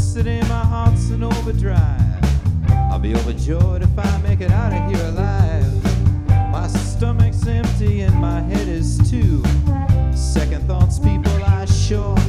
electricity, my heart's in overdrive. I'll be overjoyed if I make it out of here alive. My stomach's empty and my head is too. Second thoughts, people, I sure